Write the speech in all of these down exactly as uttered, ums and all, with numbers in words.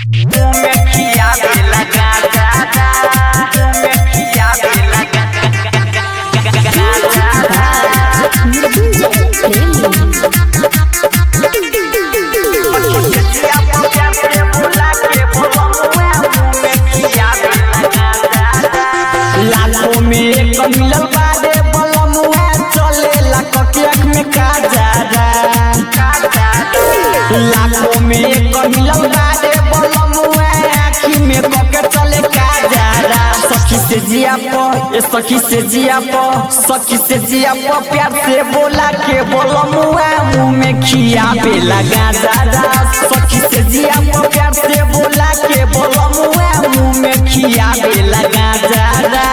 मिलल बारे बलमुआ चलेला कटियक में काजारा लाखों में एक मिलल बारे बलमुआ आँखी में कके चले काजारा सखी से जिया प ए सखी से जिया प सखी से जिया प प्यार से बोला के बलमुआ मुँह में खियावे लगा दादा सखी से जिया प प्यार से बोला के बलमुआ मुँह में खियावे लगा दादा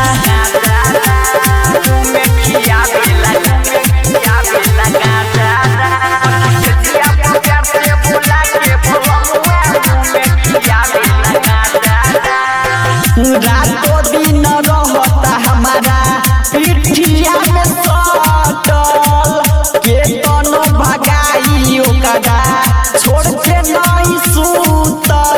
रातों दिन रहता हमारा पिठिया में सटल के तनो भगाई ओकरा छोड़ के नहीं सुतल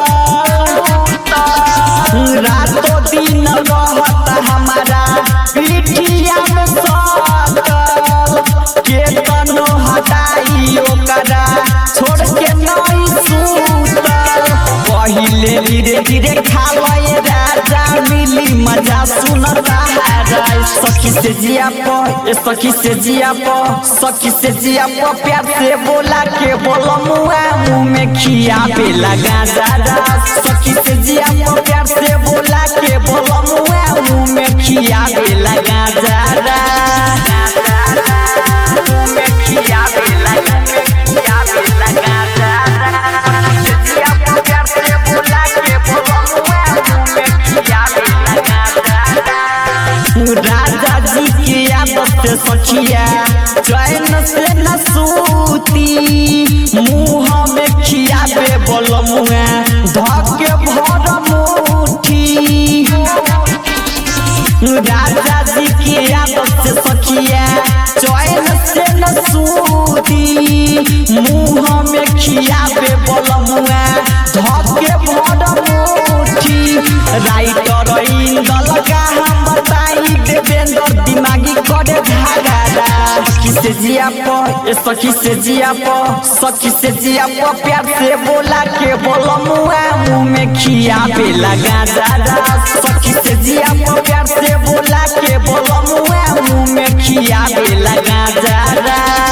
रातों दिन रहता हमारा पिठिया में सटल के तनो हटाई ओकरा छोड़ के नहीं सुतल पहिले धीरे धीरे खा लए राजा मिली मजा सुनता है सखी से जिया प ए सखी से जिया प सखी से जिया प प्यार से बोला के बलमुआ मुँह में खियावे लगा दादा सखी से जिया प प्यार से बोला के बलमुआ मुँह में खियावे लगा दादा मुँह में खियावे लगा खियावे लगा दादा जिया प प्यार से बोला के बलमुआ मुँह में खियावे लगा दादा राजा जी की आदत से सखिया चैन से न सूती मुँह में खियावे बलमुआ धके भर मुट्ठी राजा जी की आदत से सखिया चैन से न सूती मुँह में खियावे बलमुआ धके भर मुट्ठी राइटर इंदल का हम बताई देवेंद्र दिमागी करे झागारा सखी से जिया प ए सखी से जिया प सखी से जिया प प्यार से बोला के बलमुआ मुँह में खियावे लगा दादा सखी से जिया प प्यार से बोला के बलमुआ मुँह में खियावे लगा दादा।